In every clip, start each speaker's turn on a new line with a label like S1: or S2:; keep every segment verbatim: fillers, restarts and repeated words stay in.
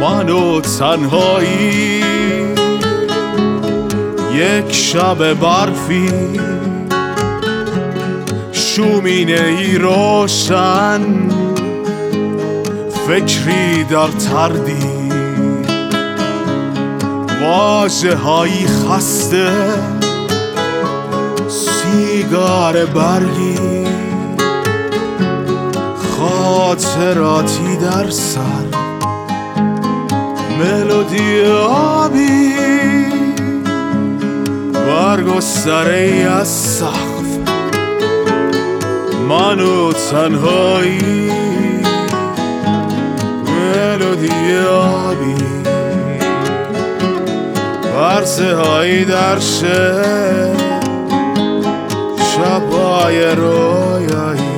S1: من و تنهایی یک شب برفی شومینه ای روشن فکری در تردی واژه هایی خسته سیگار برگی خاطراتی در سر ملودی آبی برگستره‌ای از سقف من و تنهایی ملودی آبی ورزه هایی در شهر شبای رویایی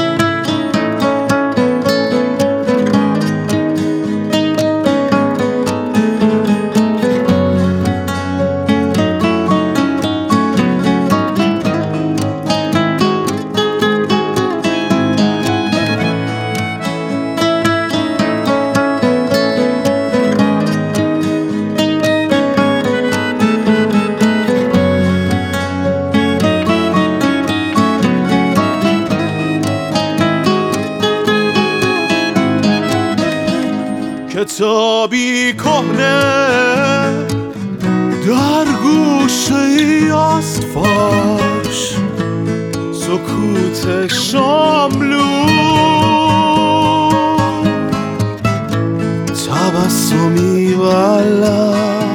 S1: کتابی کهنه در گوشه ای از فرش سکوت شاملو تبسمی والا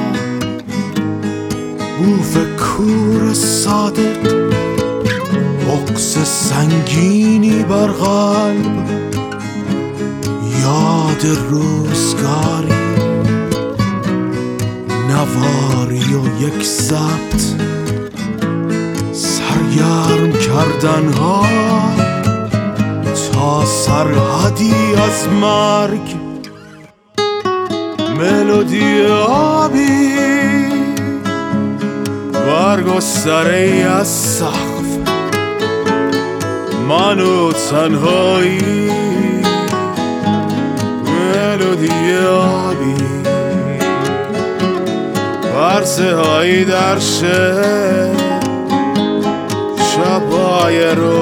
S1: بوف کور صادق بغض سنگینی بر قلب یاد روزگاری نواری و یک ضبط سرگرم کردن ها تا سرحدی از مرگ ملودی آبی برگستره‌ای از سقف من و تنهایی ملودی آبی ورزه هایی در شهر شبای رو